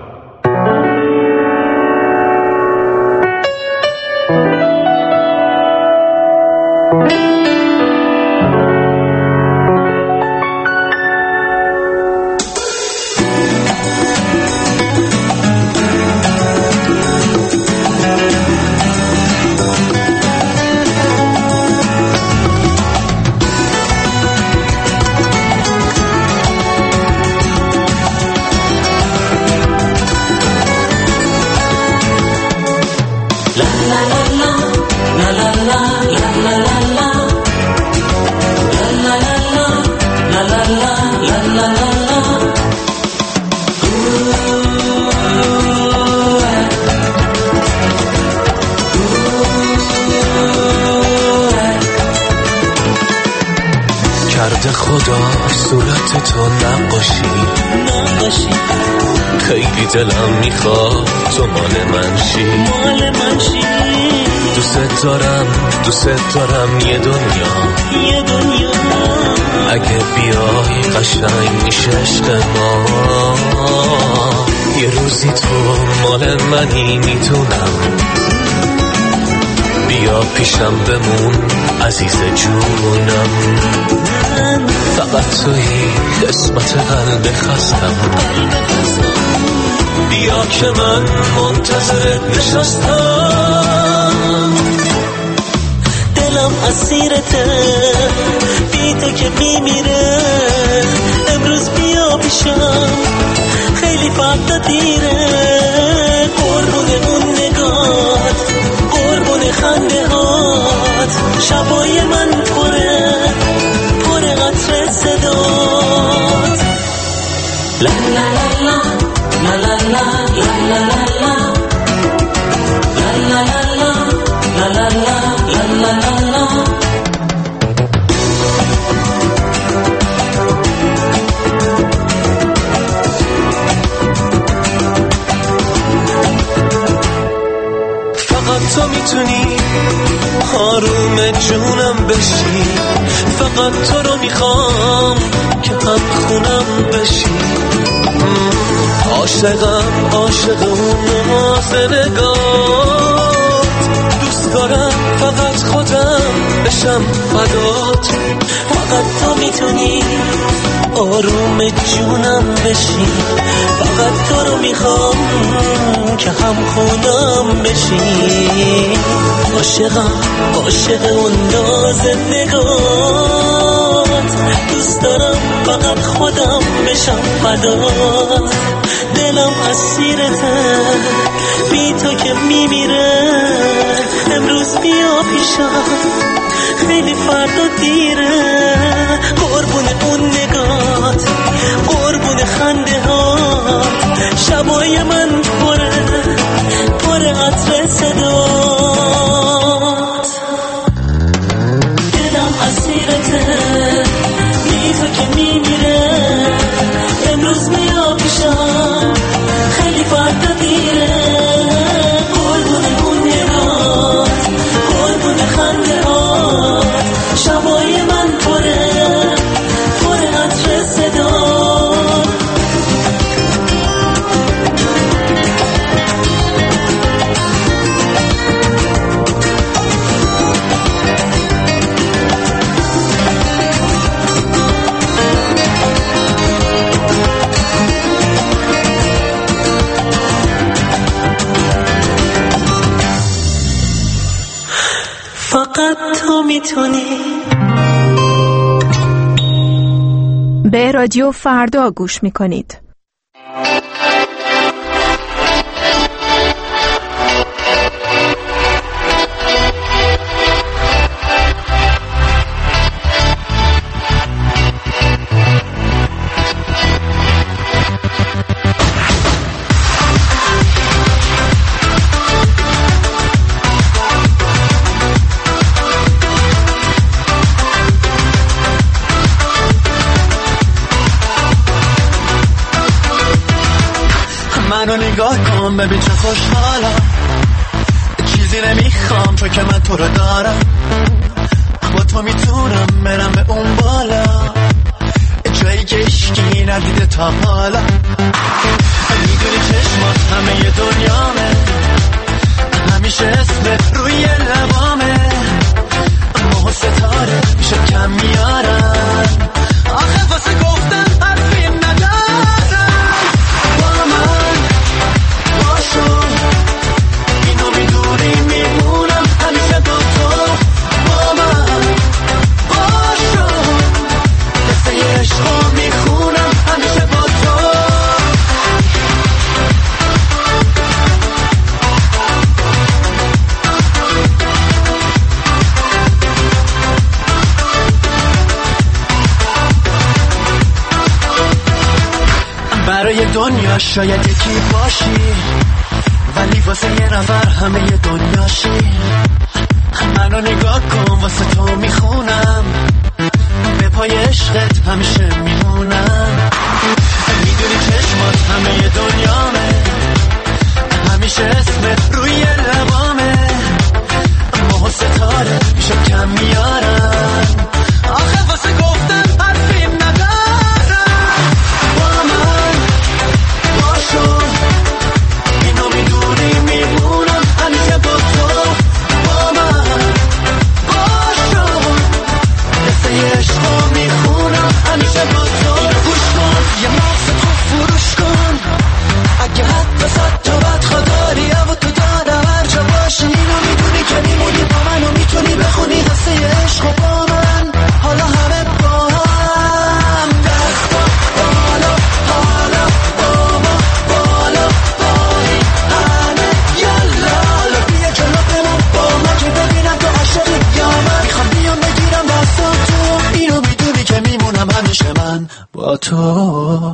خیلی دلم میخواد تو مال من شی، مال من شی. دوست دارم دوست دارم یه دنیا، یه دنیا. اگه بیای قشنگ میشه عشق ما. یه روزی تو مال منی میدونم، بیا پیشم بمون عزیز جونم. فقط توی قسمت قلب خستم، بیا که من منتظرت نشستم. دلم اسیرته بی تو که میمیره. امروز بیا پیشم خیلی فردا دیره. قربون اون نگات، قربون خنده هات. شبای من پره پره قطر صدات. لا لا لا لا لا لا لا لا لا لا لا لا لا لا لا. فقط تو میتونی آروم جونم بشی. فقط تو رو میخوام که هم خونم بشی. عاشقم عاشق اون نازنگات. دوست دارم فقط خودم بشم فدات. فقط تو میتونی آروم جونم بشی. فقط تو رو میخوام که هم خونم بشی. عاشقم عاشق اون نازنگات. دوست دارم فقط خودم بشم فدات. دلم اسیرته بی تو که میمیره. امروز بیا پیشم خیلی فردا دیره. قربون اون نگات، قربون خنده هات. شبای من پره پره عطر صدات. دلم اسیرته بی تو که میمیره. امروز بیا پیشم خیلی فردا دیره. قربون اون نگات، قربون خنده هات. شبای من پره پره عطر صدات. فقط تو میتونی. به رادیو فردا گوش میکنید. منو نگاه کن ببین چه خوشحالم، چیزی نمیخوام چون که من تو رو دارم، با تو میتونم برم به اون بالا، جایی که اشکی ندیده تا حالا. میدونی چشمات همه ی دنیامه، همیشه اسمت روی لبامه، ماه و ستاره میشه کم میارن، آخه واسه گفتن حرفی ندارن. با من باشو، اینو میدونی میمونم همیشه با تو. با من باشو، قصه عشقو میخونم همیشه با تو. برای دنیا شاید یکی باشی، ولی واسه یه نفر همه ی دنیاشی. منو نگاه کن واسه تو میخونم، به پای عشقت همیشه میمونم. میدونی چشمات همه ی دنیامه، همیشه اسمت روی لبامه، ماه و ستاره میشه کم میارن، آخه واسه گفتن حرفی ندارن. با من باشو، اینو میدونی میمونم همیشه با تو. با من باشو، قصه عشقو میخونم همیشه با تو. گوش کن یه مغز تو فروش کن، اگه حتی صد تا بدخوا داری اما تو دارم هر جا باشی. اینو میدونی که میمونی با من و میتونی بخونی قصه عشقو با من. حالا همه با هم دستا بالا، حالا با ما بالا بایی همه یالا. حالا بیا جلو بمون با من که ببینم تو عاشقی یا من. میخوام بیام بگیرم دستا تو، اینو میدونی که میمونم همیشه من با تو.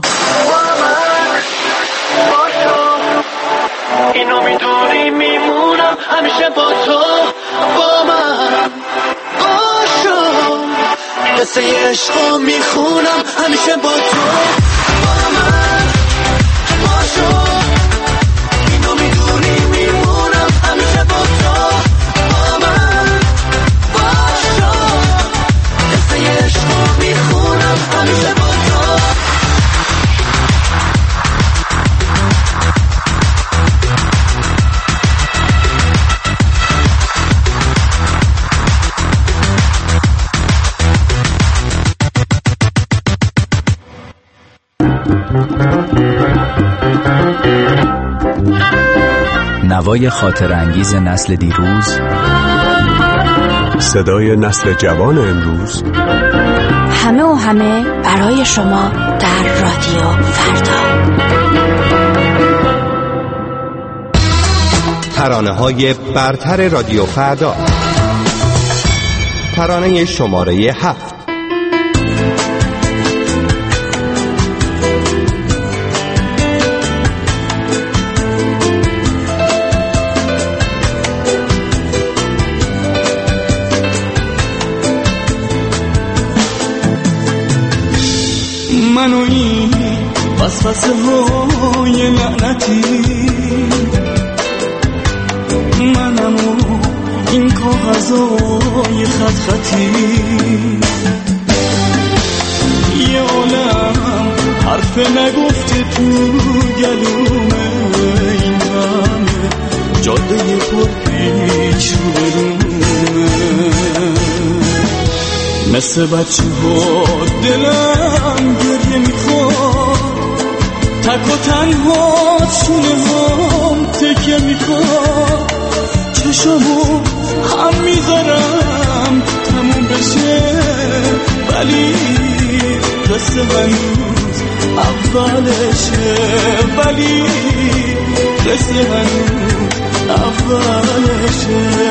اینو میدونی میمونم همیشه با تو. با من باشو، قصه عشقو میخونم همیشه با تو. با من باشو، اینو میدونی میمونم همیشه با تو. با من باشو، قصه عشقو میخونم همیشه با تو. نوای خاطر انگیز نسل دیروز، صدای نسل جوان امروز، همه و همه برای شما در رادیو فردا. ترانه های برتر رادیو فردا. ترانه شماره هفت. منو این وسوسه های لعنتی، منم و این کاغذای خط خطی، یه عالم حرف نگفته تو گلومه، این همه جاده پر پیچ رو برومه، مثل بچه ها دلم گریه میخواد، تک و تنها شونه هم تکیه میخواد، چشمو هم میذارم تموم بشه، ولی قصه هنوز اولشه، ولی قصه هنوز اولشه.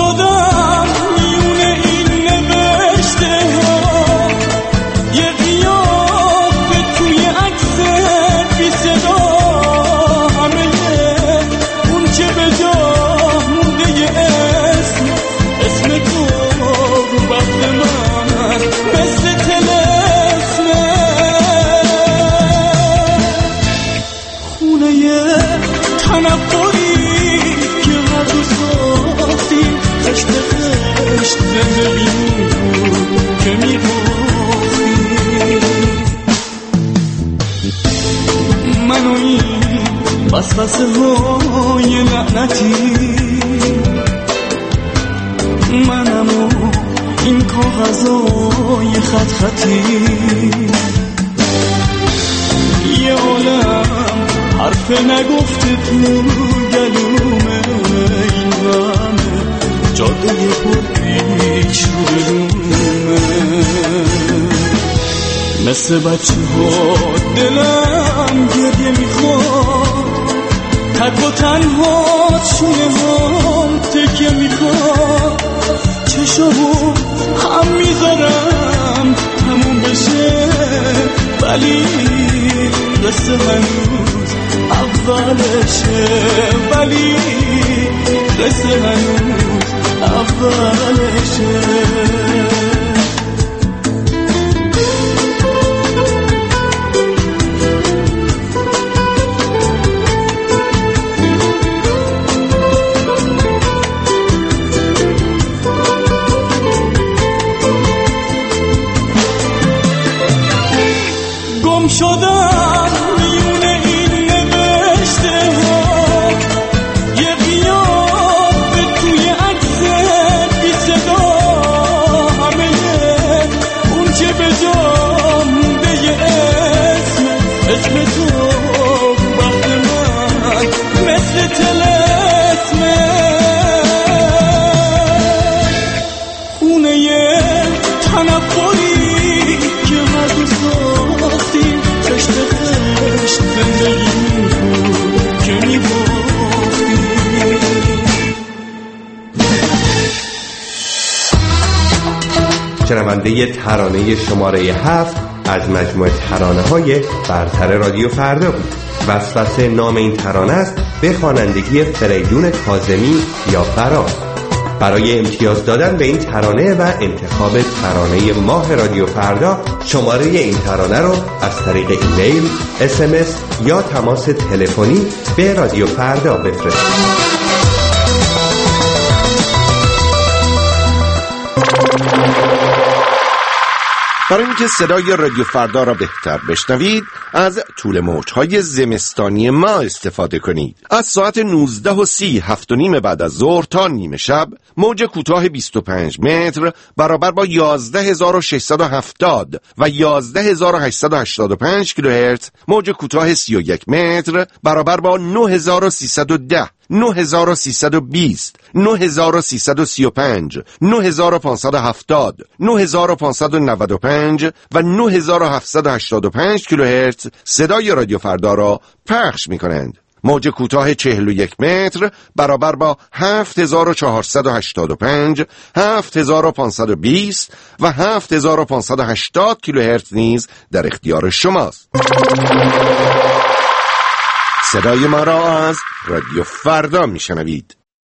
شدم میونه این نوشته ها، یه قیام زندگی بود که میگفتی من و این وسوسه های لعنتی، منم و این کاغذای خط خطی، یه عالم حرف نگفته تو گلومه، این غمه جاده پرپیچ رو برومه، مثل بچه ها دلم گریه میخواد، تک و تنها شونه هم تکیه میخواد، چشمو هم میذارم تموم بشه، ولی قصه هنوز اولشه، ولی قصه هنوز اولشه. گم شدم میونه این نوشته ها، یه قیافه توی عکس بی صدا، همه اون چه به جا مونده یه اسم، اسم تو وقت من مثل طلسمه، خونه یه تنفری که هر دو ساختیم، خشت خشت زندگی بود که میباختیم. شنونده ترانه شماره هفت از مجموعه ترانه های برتر رادیو فردا بود. وسوسه نام این ترانه است به خوانندگی فریدون کاظمی یا فراز. برای امتیاز دادن به این ترانه و انتخاب ترانه ماه رادیو فردا، شماره این ترانه رو از طریق ایمیل، اس ام اس یا تماس تلفنی به رادیو فردا بفرستید. برای اینکه صدای رادیو فردا را بهتر بشنوید، از طول موج‌های زمستانی ما استفاده کنید. از ساعت نوزده و سی هفت و نیم بعد از ظهر تا نیمه شب، موج کوتاه بیست و پنج متر برابر با یازده هزار و ششصد و هفتاد و یازده هزار و هشتصد و هشتاد و پنج کیلوهرتز، موج کوتاه سی و یک متر برابر با نه هزار و سیصد و ده، نه هزار و سیصد و بیست، نه هزار و سیصد و سی و پنج، نه هزار و پانصد و هفتاد، نه هزار و پانصد و نود و پنج و نه هزار و هفتصد و هشتاد و پنج کیلوهرتز صدای رادیو فردا را پخش می کنند. موج کوتاه چهل و یک متر برابر با هفت هزار و چهارصد و هشتاد و پنج، هفت هزار و پانصد و بیست و هفت هزار و پانصد و هشتاد کیلوهرتز نیز در اختیار شماست. صدای ما را از رادیو فردا میشنوید.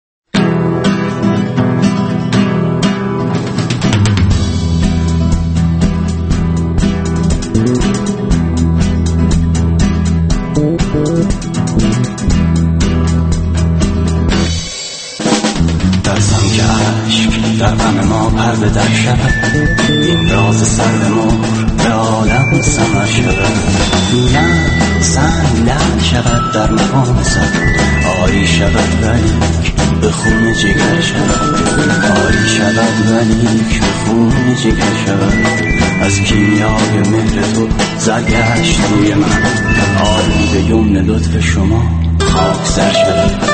ترسم که عشق در غم ما پرده در شود، این راز سر مور به عالم سمر شود، نه سنگ لعل شود در مقامزد، آری شود ولیک به خون جگر شود، آری شود ولیک به خون جگر شود، از کیمیای مهر تو زرگشت روی من، آری به یمن لطف شما خاک سر شود.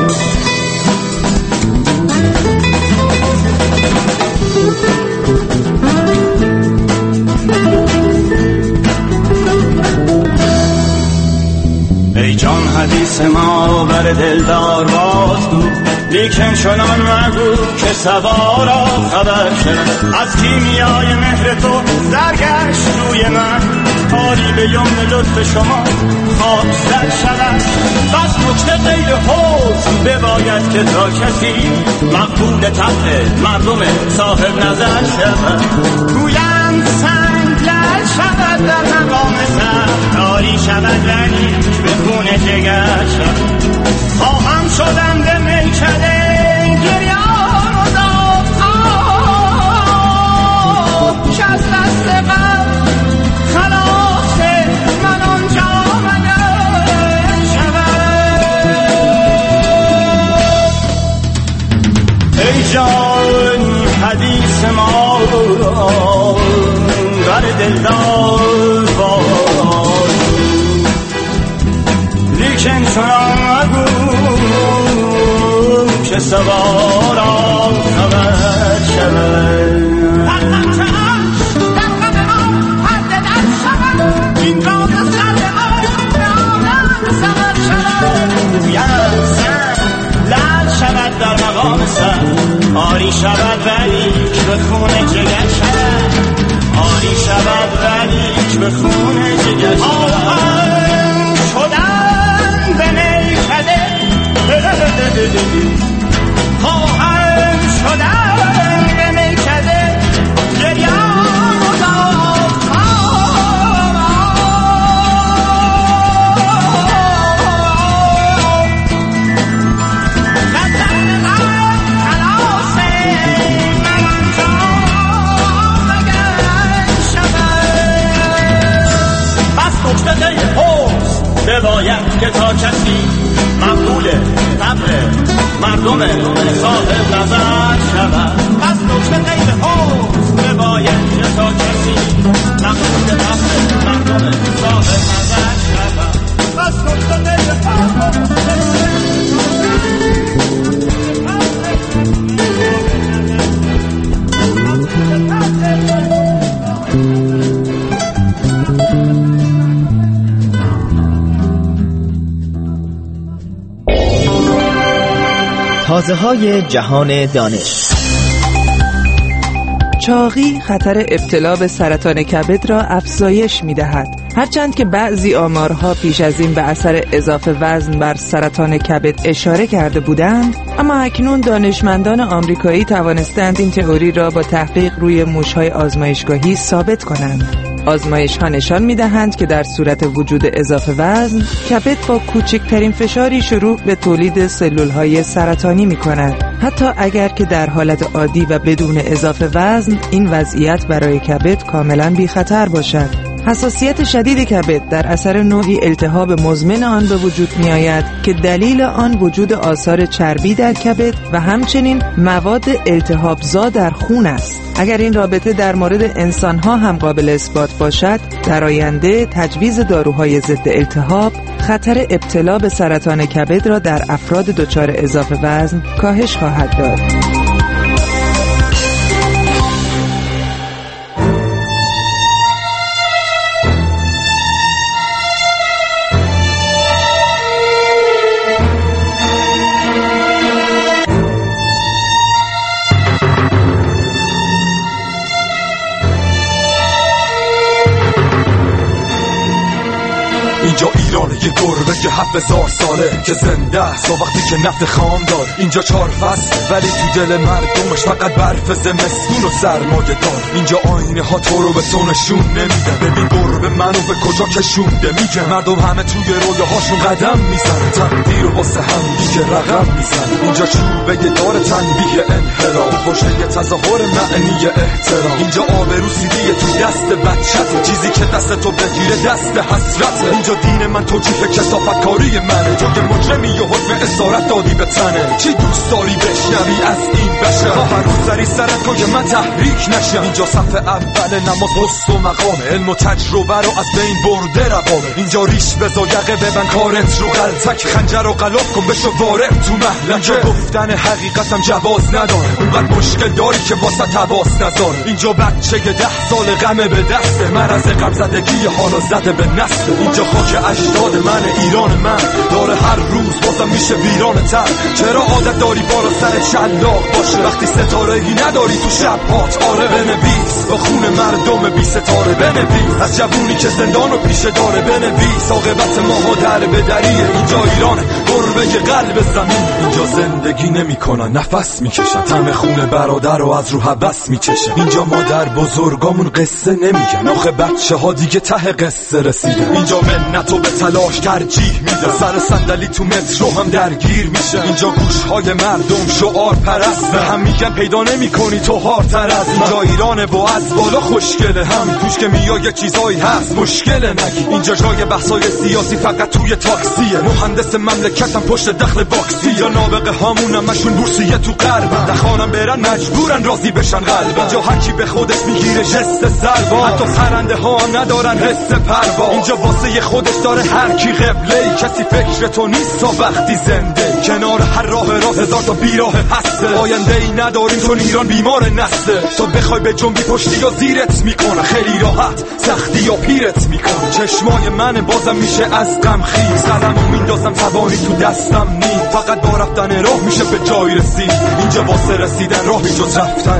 ای جان حدیث ما بر دلدار بازگو، لیکن چنان مگو که سوارا خبر شد، از کیمیای مهر تو زرگشت روی من، کاری به یمن لطف شما خاک سر شود، بس نکته غیر حسن بباید که تا کسی مقبول طبع مردم صاحب نظر شود، گویم سنگ لعل شود در مقام سر، کاری شود ولی به خون جگر شد، خواهم شدم به میکده گریان و داد جگر شود آنی شود ولیک به خون جگر آهن شدن به میکده آهن شدن به میکده گریان و داغ باید که تا کسی مقبول طبع مردم صاحب نظر شود پس نکته غیر حوز باید که تا کسی مقبول طبع مردم صاحب نظر شود پس نکته غیر حوز تازه‌های جهان دانش. چاقی خطر ابتلا به سرطان کبد را افزایش می‌دهد. هرچند که بعضی آمارها پیش از این به اثر اضافه وزن بر سرطان کبد اشاره کرده بودند، اما اکنون دانشمندان آمریکایی توانستند این تئوری را با تحقیق روی موش‌های آزمایشگاهی ثابت کنند. آزمایش‌ها نشان می‌دهند که در صورت وجود اضافه وزن، کبد با کوچکترین فشاری شروع به تولید سلول‌های سرطانی می‌کند. حتی اگر که در حالت عادی و بدون اضافه وزن این وضعیت برای کبد کاملاً بی‌خطر باشد. حساسیت شدید کبد در اثر نوعی التهاب مزمن آن به وجود می آید که دلیل آن وجود آثار چربی در کبد و همچنین مواد التهابزا در خون است. اگر این رابطه در مورد انسان‌ها هم قابل اثبات باشد، در آینده تجویز داروهای ضد التهاب خطر ابتلا به سرطان کبد را در افراد دچار اضافه وزن کاهش خواهد داد. اینجا ایرانه یه گربه که هفت هزار ساله که زنده است تا وقتی که نفت خام دار. اینجا چهار فصل ولی تو دل مردمش فقط برف زمستون و سرمایه دار. اینجا آینه ها تو رو به تو نشون نمیدن. ببین گربه منو به کجا کشونده میگن. مردم همه توی رویاهاشون قدم میزنن، تقدیر و واسه هم دیگه رقم میزنن. اینجا چوبه دار تنبیه انحراف، پشت یه تظاهر معنی احترام. اینجا آبرو سیدی تو دست بچه‌ت، چیزی که دست تو بگیره دست حسرته. اینجا دین من توجیه کثافت کاری منه، تو که مجرمی و حکم اسارت دادی به تنه. چی دوست داری بشنوی از این بشه؟ تا هر روز سری سرت که من تحریک نشم. اینجا صف اول نماز پست و مقامه، علم و تجربه رو از بین برده رقابه. اینجا ریش بزا یقه ببن کارت رو غلطک، خنجر رو غلاف کن بشو وارد تو محلکه. اینجا گفتن حقیقتم جواز نداره، اونقدر مشکل داری که واسه تواس نذاره. اینجا بچه ده سال غمه به دسته، مرض غم زدگی حالا زده به نسل. اینجا خاک اجداد من، ایران من داره هر روز بازم میشه ویران تر. چرا عادت داری بالا سر شلاق باشه وقتی ستاره ای نداری تو شب هات؟ آره بنویس با خون مردم بی ستاره، بنویس از جوونی که زندان و پیشه داره، بنویس عاقبت ماها در به دریه. اینجا ایرانه گربه قلب زمین، اینجا زندگی نمیکنن نفس میکشن، طعم خون برادر رو از رو حبس میچشن. اینجا مادر بزرگامون قصه نمیگن، آخه بچه ها دیگه ته قصه رسیدن. اینجا منتو به تلاش ترجیح میدن، سر صندلی تو مترو هم درگیر میشه. اینجا گوشهای مردم شعار پرست، به هم میگن پیدا نمیکنی تو هارتر از. اینجا ایرانه و از بالا خوشگله، همین توش که میای یه چیزایی هست مشکله نگی. اینجا جای بحثای سیاسی فقط توی تاکسیه، مهندس مملکتم پشت دخل باکسی. اینجا نابغه هامون همشون بورسیه تو غرب، دخانم برن مجبورن راضی بشن قلب. اینجا هر کی به خودش میگیره جست سربا، حتی پرنده ها ندارن حس پروا. اینجا واسه خودش داره هر کی قبله، کسی فکر تو نیست تا وقتی زنده. کنار هر راه راه هزار تا بیراه هسته، آینده ای نداریم چون ایران بیمار نسته. تو بخوای به جنبی پشتی یا زیرت میکنه، خیلی راحت سختی یا پیرت میکنه. چشمای من بازم میشه از غم خیز، قلمو میندازم توانی تو دستم نی. فقط با رفتن راه میشه به جای رسید، اینجا واسه رسیدن راهی جز رفتن نی.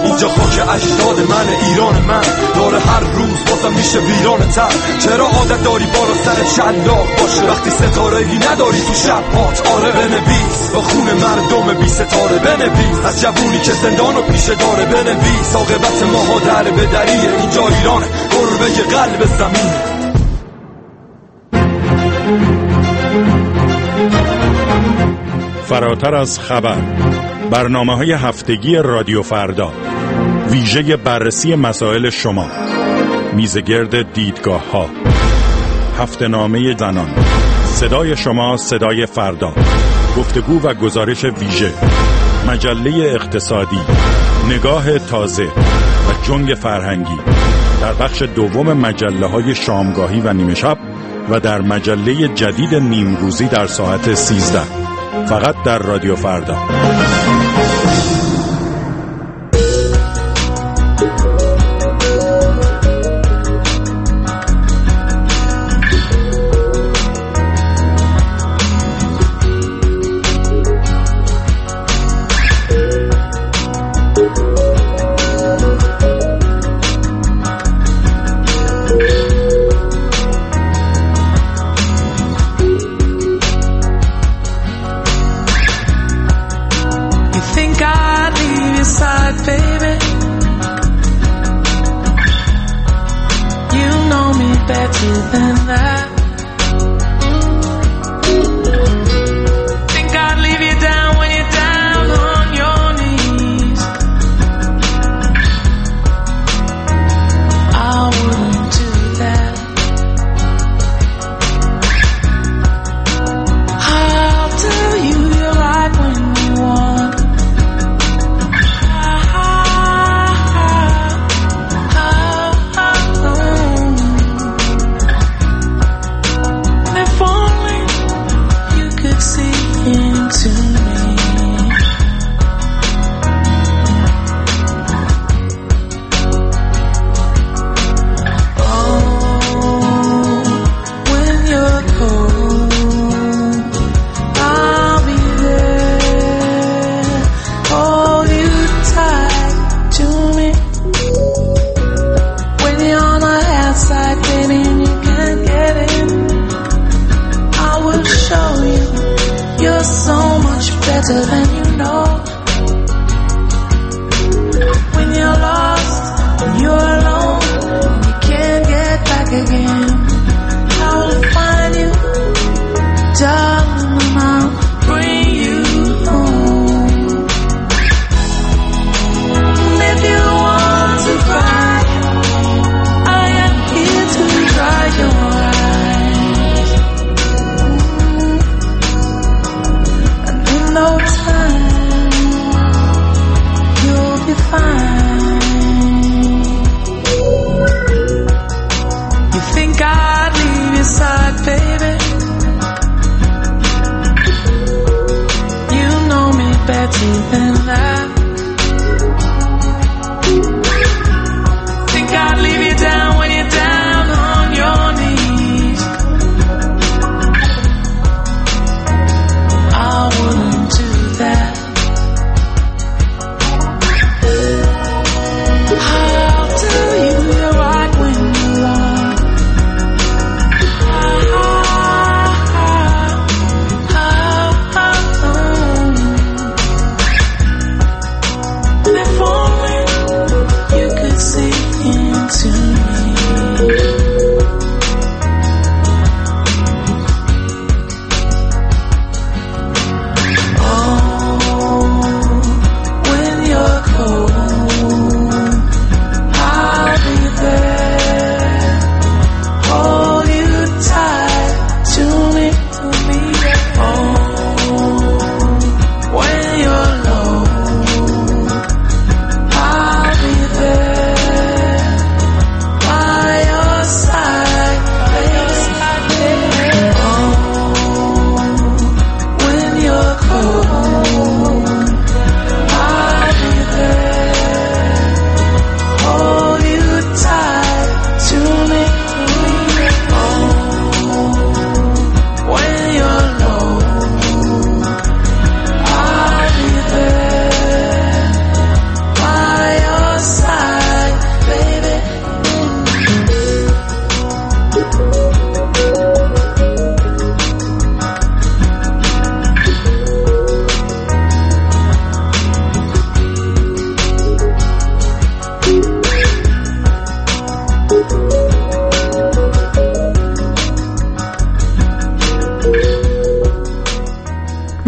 اینجا خاک اجداد من، ایران من داره هر روز بازم میشه ویران تر. چرا عادت داری بالا سر شلاق باشه وقتی ستاره‌ای نداری تو شب هات؟ آره بنویس با خون مردم بی ستاره، بنویس از جوونی که زندانو پیشه داره، بنویس عاقبت ماها در به دریه. اینجا ایران گربه قلب زمین. فراتر از خبر، برنامه‌های هفتگی رادیو فردا، ویژه بررسی مسائل شما، میزگرد دیدگاه‌ها، هفته‌نامه زنان، صدای شما صدای فردا، گفتگو و گزارش ویژه، مجله اقتصادی، نگاه تازه و جنگ فرهنگی در بخش دوم مجله‌های شامگاهی و نیمه شب و در مجله جدید نیمروزی در ساعت سیزده، فقط در رادیو فردا.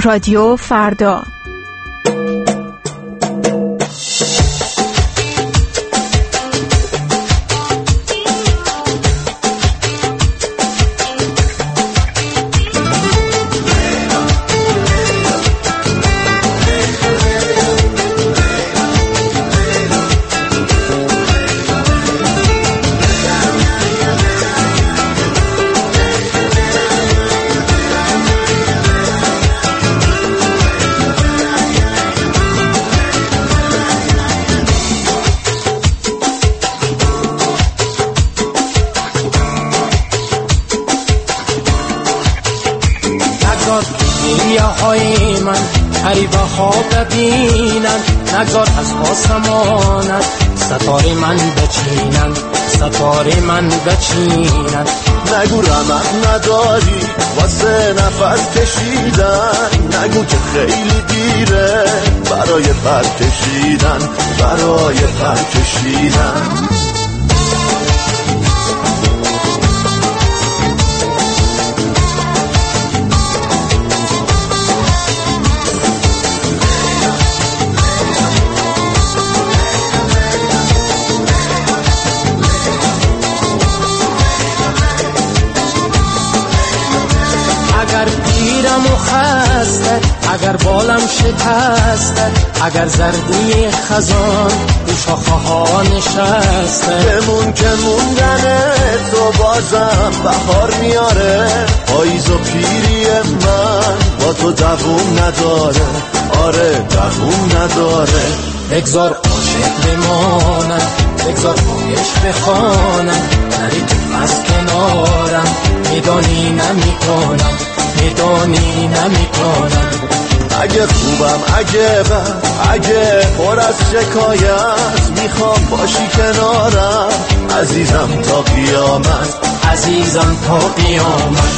رادیو فردا. های من حریبه ها ببینن، نگذار از آسمانت ستاره من بچینن، ستاره من بچینن. نگو رمق نداری واسه نفس کشیدن، نگو که خیلی دیره برای پر کشیدن، برای پر کشیدن. اگر پیرم و خسته، اگر بالم شکسته، اگر زردی خزان رو شاخه ها نشسته، بمون که موندن تو بازم بهار میاره. پاییز و پیری من با تو دووم نداره، آره دووم نداره. بگذار عاشق بمانم، بگذار خواهش بخوانم، نری تو از کنارم، میدانی نمی کنم، میدانی نمی کنم. اگه خوبم اگه بد اگه پر از شکایت، میخوام باشی کنارم عزیزم تا قیامت، عزیزم تا قیامت.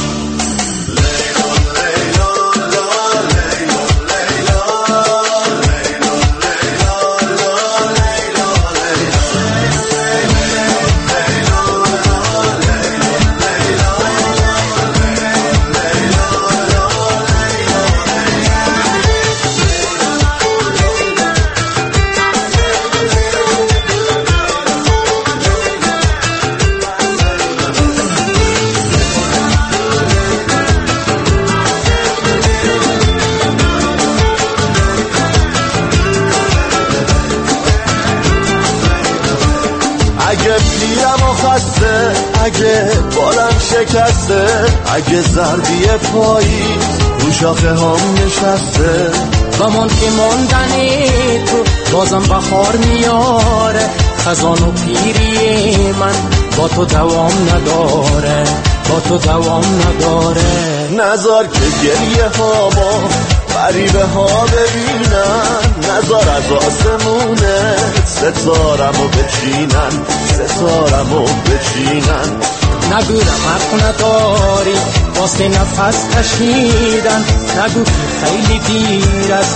اگه پیرم و خسته، اگه بالم شکسته، اگه زردی پاییز رو شاخه هم نشسته، زمان که ماندنی تو بازم بخار میاره. خزان و پیری من با تو دوام نداره، با تو دوام نداره. نذار که گریه ها ما غریبه ها ببینن، نذار از آسمونه ستارمو بچینن، ستارمو بچینن. نگو رمق نداری واسه نفس کشیدن، نگو که خیلی دیر است